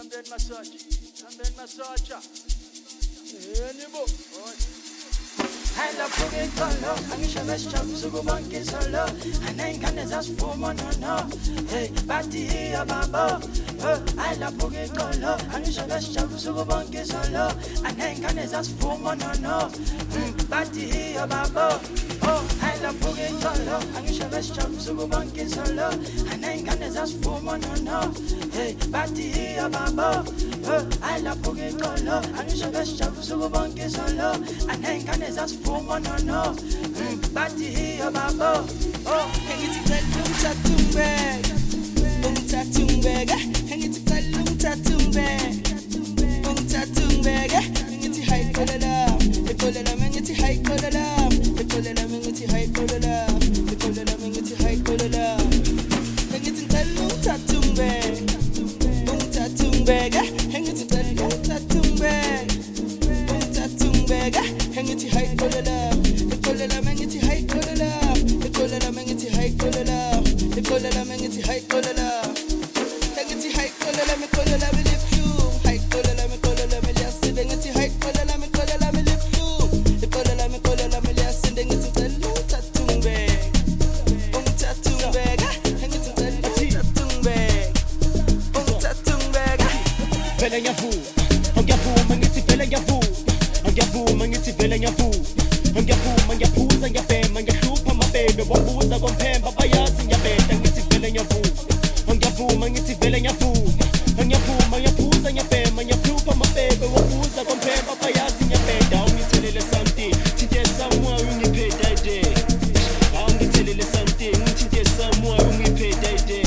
I love Boogie Color, angisho besijabulisa ukubonke solo. Aney'ngane zasifuma no. Hey, bathi hiya babo. I love Boogie Color, angisho besijabulisa ukubonke solo. Aney'ngane zasifuma no. Bathi hiya babo. I love Boogie Color, angisho besijabulisa ukubonke solo. Aney'ngane zasifuma no. Hey, bathi hiya babo. I love Boogie Color, angisho besijabulisa ukubonke solo. Aney'ngane zasifuma no. Bathi hiya babo. Hangithi kalungtatumbe hangithi kalungtatumbe hangithi hayikolela ekolela mengithi hayikolela ekolela mengithi hayikolela ekolela mengithi hayikolela hangithi kalungtatumbe hangithi kalungtatumbe hangithi hayikolela ekolela mengithi hayikolela ekolela mengithi hayikolela ekolela mengithi hayikolela hangithi hayikolela mekolela beliphu hayikolela mekolela meliasinde ngithi hayikolela mekolela beliphu ekolela mekolela meliasinde ngithi kalungtatumbe ungtatumbe hangithi kalungtatumbe ungtatumbe vele ngiyavuma ngithi vele ngiyavuma ngithi vele ngiyavuma ngiyaphuza ngiyabhema ngiyahlupha amabhebe wabuza komphemba bayazi ngiyabeda ngithi vele ngiyavuma ngithi vele ngiyavuma ngiyaphuza ngiyabhema ngiyahlupha amabhebe wabuza komphemba bayazi ngiyabeda ungithelele something thinte somewhere ungiphethe ide ungithelele something thinte somewhere ungiphethe ide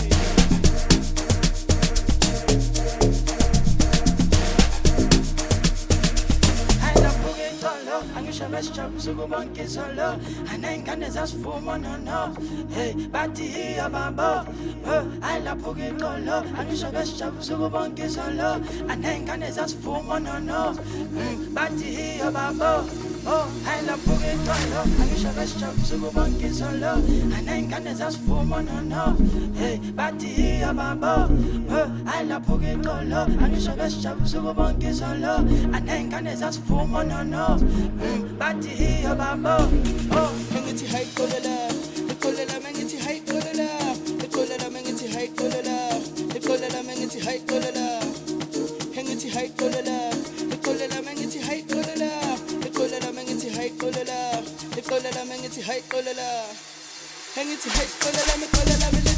angisho besijabulisa ukubonke solo. Aney'ngane zasifuma no. Hey, bathi hiya babo. I love Boogie Color, angisho besijabulisa ukubonke solo. Aney'ngane zasifuma no. Bathi hiya babo. I love Boogie Color, angisho besijabulisa ukubonke solo. Aney'ngane zasifuma no. Hey, bathi hiya babo. I love Boogie Color, angisho besijabulisa ukubonke solo. Aney'ngane zasifuma no. Bathi hiya babo. Hangithi hayikolela ekolela mengithi hayikolela ekolela mengithi hayikolela ekolela mengithi hayikolela hangithi hayikolela ekolela mengithi hayikolela ekolela mengithi hayikolela ekolela mengithi hayikolela hangithi hayikolela mekolela